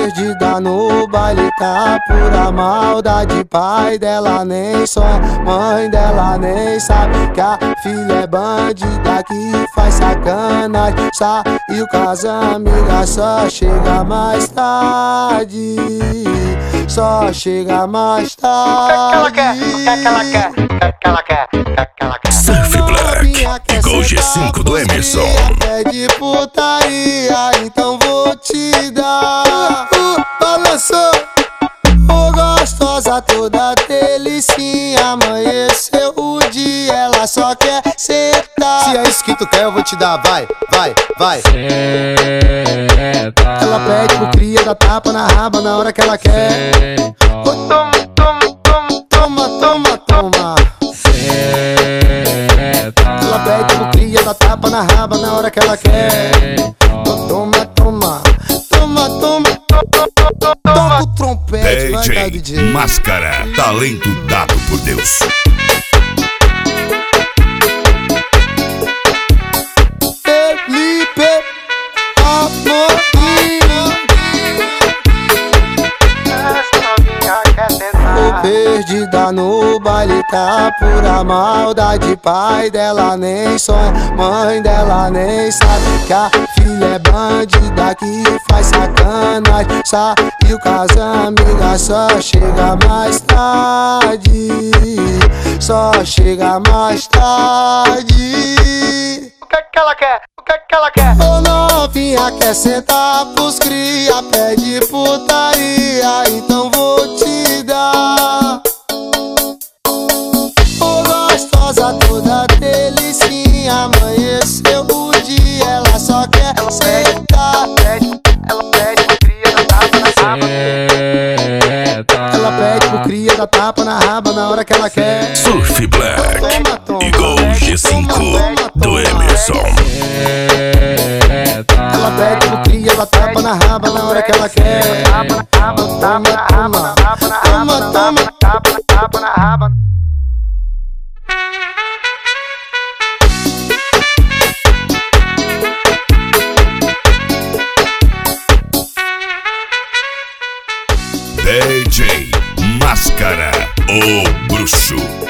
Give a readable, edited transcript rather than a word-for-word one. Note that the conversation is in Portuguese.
perdida no baile, tá pura maldade. Pai dela nem sonha, mãe dela nem sabe que a filha é bandida que faz sacanagem. Saiu com as amigas, só chega mais tarde. Só chega mais tarde. O que ela quer? Surf Black, igual G5 do Emerson. É de putaria, então vou te dar. Balançou, gostosa toda delicinha. Amanheceu o dia, ela só quer sentar. Se é isso que tu quer, eu vou te dar, vai, vai, vai. Ela pede pro cria, dá tapa na raba na hora que ela quer. Toma, toma, toma, toma, toma, toma. Ela pede pro cria, dá tapa na raba na hora que ela quer. Toma, toma, toma, toma. Toca o trompete, vai dar DJ. Máscara, talento dado por Deus. Felipe Amorim. Tô perdida no baile, tá pura maldade. Pai dela nem sonha, mãe dela nem sabe que a filha é bandida que faz sacanagem. Saiu com as amigas, só chega mais tarde. Só chega mais tarde. O que ela quer? O que ela quer? Ô novinha, quer sentar pros cria, pede putaria, então vou te dar. Ô gostosa toda delicinha, amanheceu o dia, ela só quer sentar. Ela pede pro cria, dá tapa na raba. Ela pede pro cria, dá tapa na raba na hora que ela quer. Surf Black, igual G5 do Emerson. Ela pede pro cria, dá tapa na raba na hora que ela quer. Toma, toma, toma, toma. Tapa na raba. DJ Máscara, o bruxo.